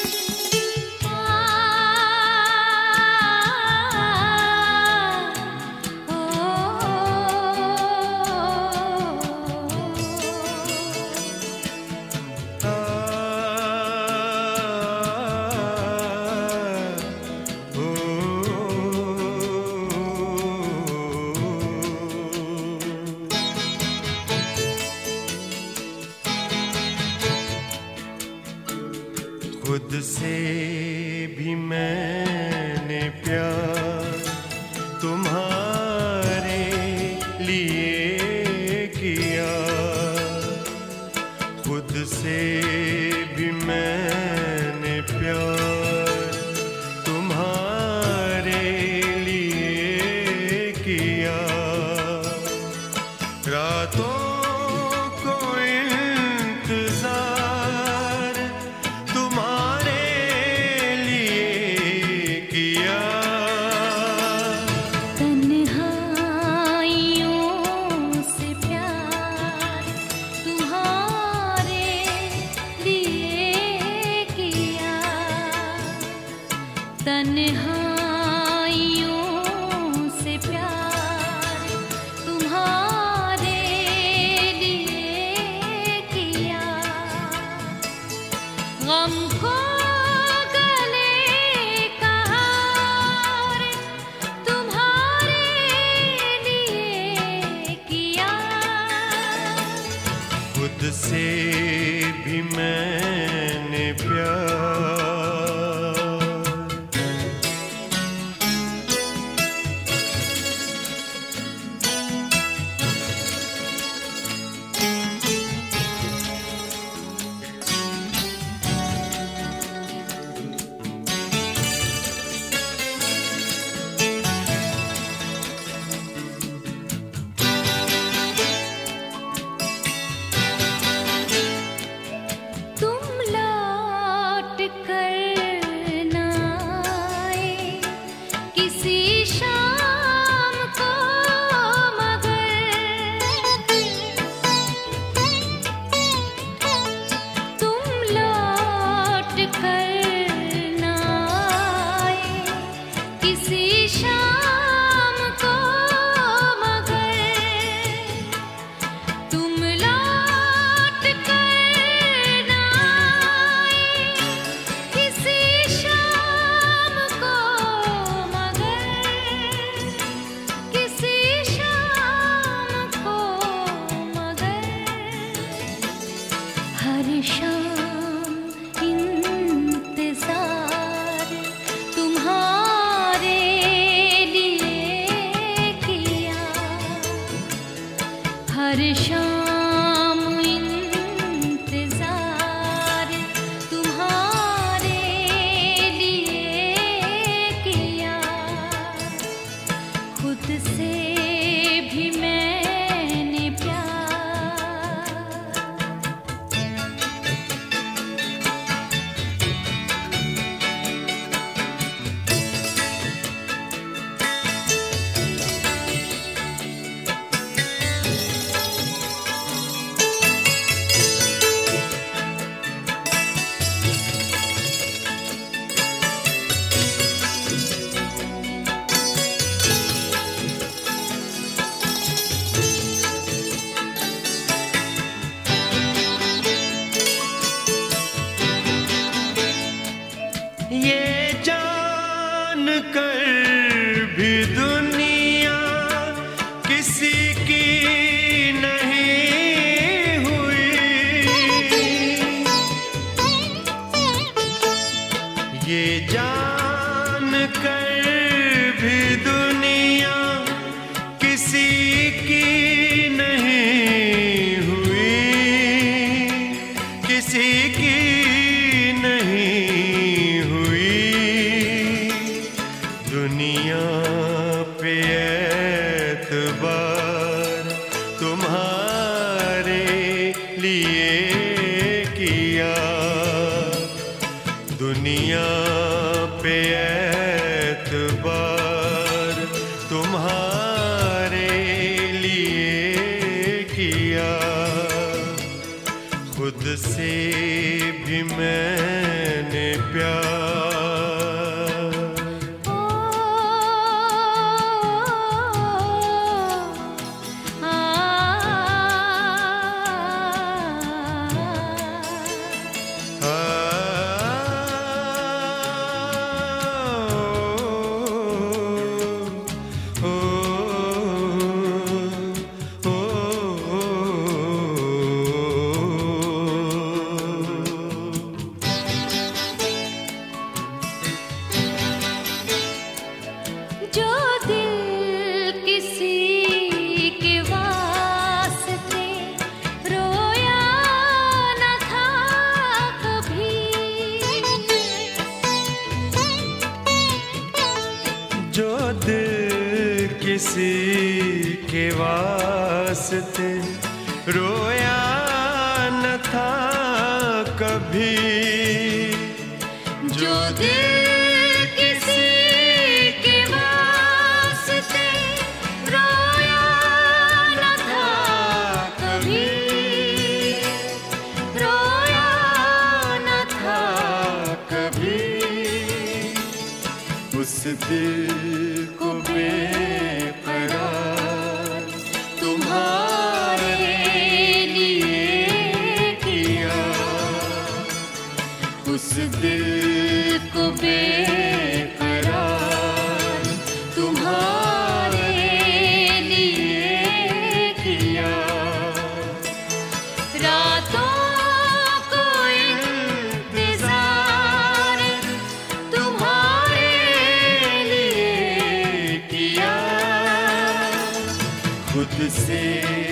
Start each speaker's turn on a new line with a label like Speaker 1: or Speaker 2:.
Speaker 1: खुद से भी मैंने प्यार तुम्हारे लिए किया, खुद से भी मैंने प्यार तुम्हारे लिए किया। रातों को इंतजार तुम्हारे लिए किया,
Speaker 2: तन्हाइयों से प्यार तुम्हारे लिए किया, तन्हाइयों से प्यार तुम्हारे लिए किया। गम को गले का हार तुम्हारे लिए किया,
Speaker 1: खुद से भी मैंने प्यार।
Speaker 2: तुम लौट कर ना आए किसी शाम को, मगर तुम लौट कर ना आए किसी शाम को, मगर तुम लौट कर ना आए किसी शाम को, मगर किसी शाम को, मगर हर शाम इंतजार तुम्हारे लिए किया, हर शाम इंतजार तुम्हारे लिए किया। खुद से भी मैंने प्यार,
Speaker 1: ये जान कर भी दुनिया किसी की नहीं हुई, ये जान कर भी दुनिया किसी की नहीं हुई, किसी की नहीं हुई। दुनिया पे एतबार तुम्हारे लिए किया, दुनिया पे एतबार तुम्हारे लिए किया। खुद से भी मैंने प्यार,
Speaker 2: ओ आ जो दिल किसी के वास्ते रोया न था कभी,
Speaker 1: जो दिल किसी के वास्ते रोया न था कभी,
Speaker 2: जो दिल किसी के वास्ते रोया न था कभी, रोया न था
Speaker 1: कभी उस दिल को बेकरार तुम्हारे लिए किया, उस दिल को बेकरार तुम्हारे लिए किया,
Speaker 2: रातों को इंतजार तुम्हारे
Speaker 1: लिए किया, खुद से